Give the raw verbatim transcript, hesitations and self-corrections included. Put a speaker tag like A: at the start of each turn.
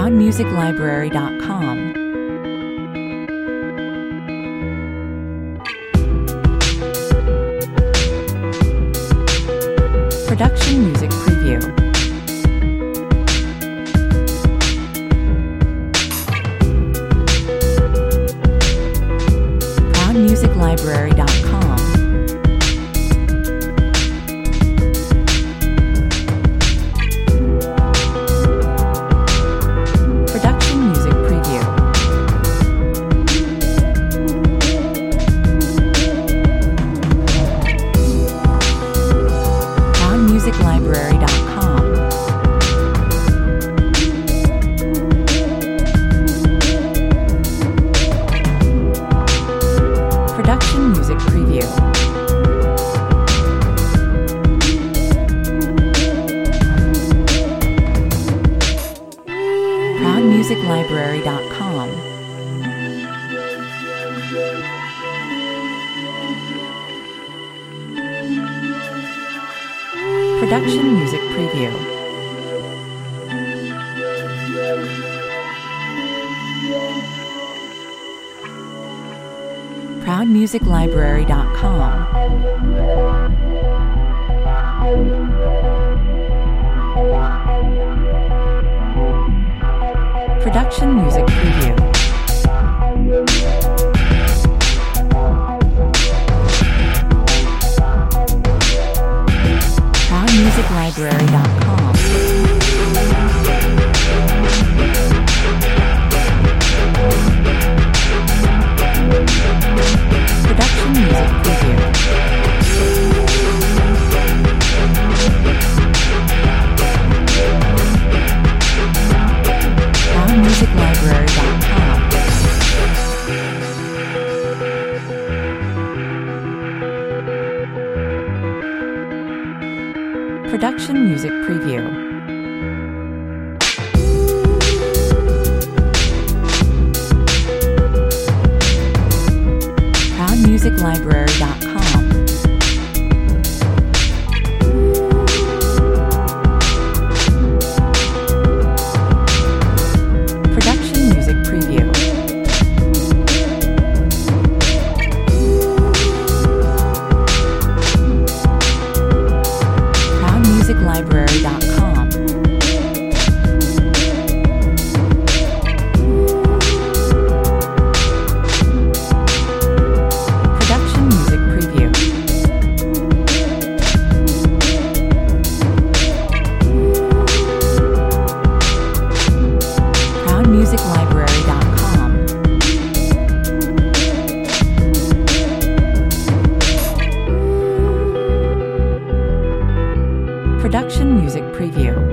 A: proud music library dot com. Production music preview. proud music library dot com. Production music preview. proud music library dot com. Production music preview. proud music library dot com. Production music preview. proud music library dot com. Production music preview. proud music library dot com. Production music preview. proud music library dot com. Production music preview. proud music library dot com. Production music preview. proud music library dot com. Production music preview. proud music library dot com. Production music preview.